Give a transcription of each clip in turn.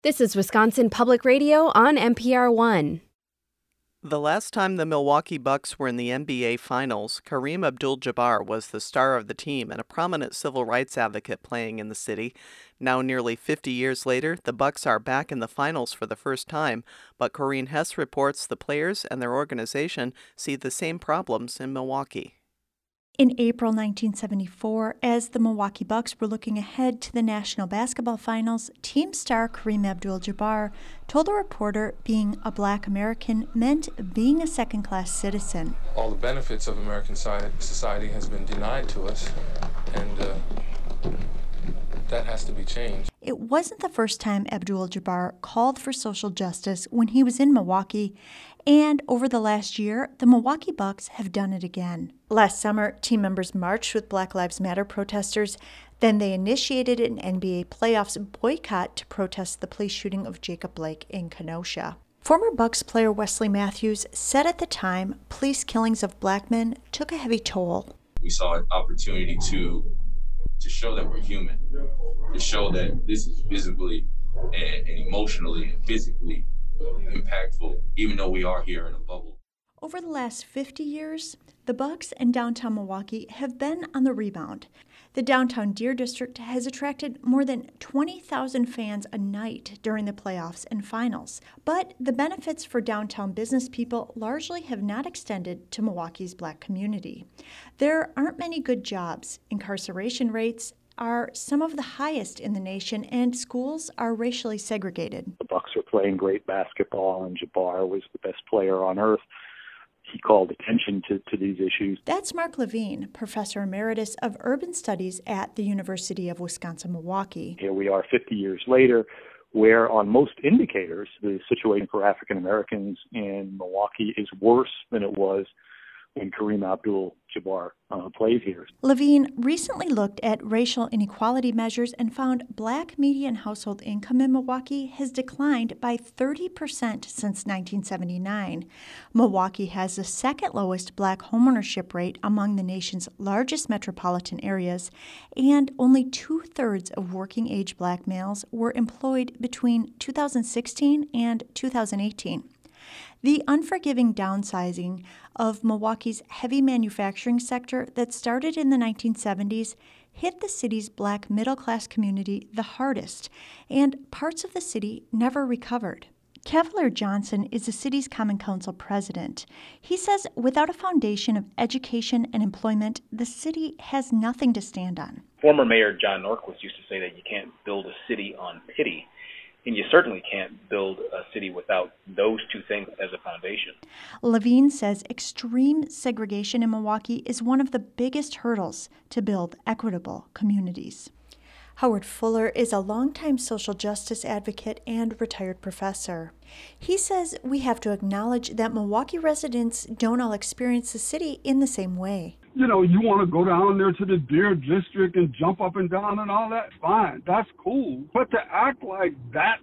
This is Wisconsin Public Radio on NPR One. The last time the Milwaukee Bucks were in the NBA Finals, Kareem Abdul-Jabbar was the star of the team and a prominent civil rights advocate playing in the city. Now, nearly 50 years later, the Bucks are back in the finals for the first time, but Corrine Hess reports the players and their organization see the same problems in Milwaukee. In April 1974, as the Milwaukee Bucks were looking ahead to the National Basketball Finals, team star Kareem Abdul-Jabbar told a reporter being a Black American meant being a second-class citizen. All the benefits of American society has been denied to us, and that has to be changed. It wasn't the first time Abdul-Jabbar called for social justice when he was in Milwaukee, and over the last year, the Milwaukee Bucks have done it again. Last summer, team members marched with Black Lives Matter protesters. Then they initiated an NBA playoffs boycott to protest the police shooting of Jacob Blake in Kenosha. Former Bucks player Wesley Matthews said at the time, police killings of black men took a heavy toll. We saw an opportunity to show that we're human, to show that this is visibly and emotionally and physically impactful, even though we are here in a bubble. Over the last 50 years, the Bucks and downtown Milwaukee have been on the rebound. The downtown Deer District has attracted more than 20,000 fans a night during the playoffs and finals. But the benefits for downtown business people largely have not extended to Milwaukee's black community. There aren't many good jobs. Incarceration rates are some of the highest in the nation, and schools are racially segregated. The Bucks were playing great basketball, and Jabbar was the best player on earth. He called attention to these issues. That's Mark Levine, Professor Emeritus of Urban Studies at the University of Wisconsin-Milwaukee. Here we are 50 years later, where on most indicators, the situation for African Americans in Milwaukee is worse than it was when Kareem Abdul-Jabbar played here. Levine recently looked at racial inequality measures and found black median household income in Milwaukee has declined by 30% since 1979. Milwaukee has the second lowest black homeownership rate among the nation's largest metropolitan areas, and only 2/3 of working-age black males were employed between 2016 and 2018. The unforgiving downsizing of Milwaukee's heavy manufacturing sector that started in the 1970s hit the city's black middle-class community the hardest, and parts of the city never recovered. Cavalier Johnson is the city's Common Council president. He says without a foundation of education and employment, the city has nothing to stand on. Former Mayor John Norquist used to say that you can't build a city on pity. And you certainly can't build a city without those two things as a foundation. Levine says extreme segregation in Milwaukee is one of the biggest hurdles to build equitable communities. Howard Fuller is a longtime social justice advocate and retired professor. He says we have to acknowledge that Milwaukee residents don't all experience the city in the same way. You know, you want to go down there to the Deer District and jump up and down and all that, fine, that's cool. But to act like that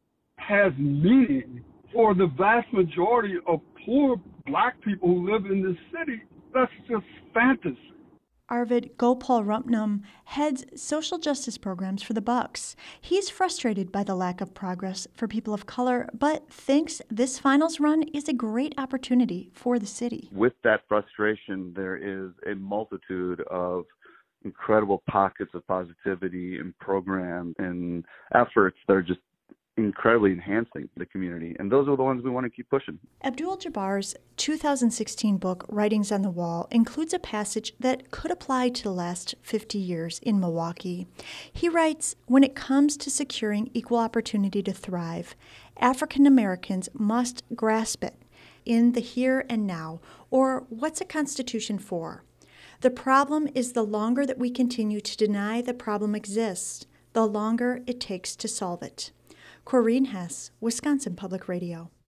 has meaning for the vast majority of poor black people who live in this city, that's just fantasy. Arvid Gopal-Rupnam heads social justice programs for the Bucks. He's frustrated by the lack of progress for people of color, but thinks this finals run is a great opportunity for the city. With that frustration, there is a multitude of incredible pockets of positivity and programs and efforts that are just incredibly enhancing the community, and those are the ones we want to keep pushing. Abdul-Jabbar's 2016 book, Writings on the Wall, includes a passage that could apply to the last 50 years in Milwaukee. He writes, when it comes to securing equal opportunity to thrive, African Americans must grasp it in the here and now, or what's a constitution for? The problem is the longer that we continue to deny the problem exists, the longer it takes to solve it. Corrine Hess, Wisconsin Public Radio.